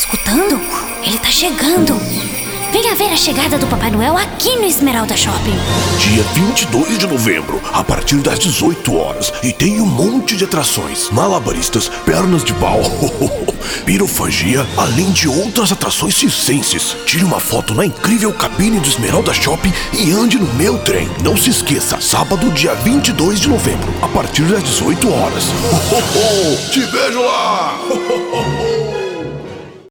escutando? Ele tá chegando. Venha ver a chegada do Papai Noel aqui no Esmeralda Shopping. Dia 22 de novembro, a partir das 18 horas. E tem um monte de atrações. Malabaristas, pernas de pau, pirofagia, além de outras atrações circenses. Tire uma foto na incrível cabine do Esmeralda Shopping e ande no meu trem. Não se esqueça, sábado, dia 22 de novembro, a partir das 18 horas. Te vejo lá!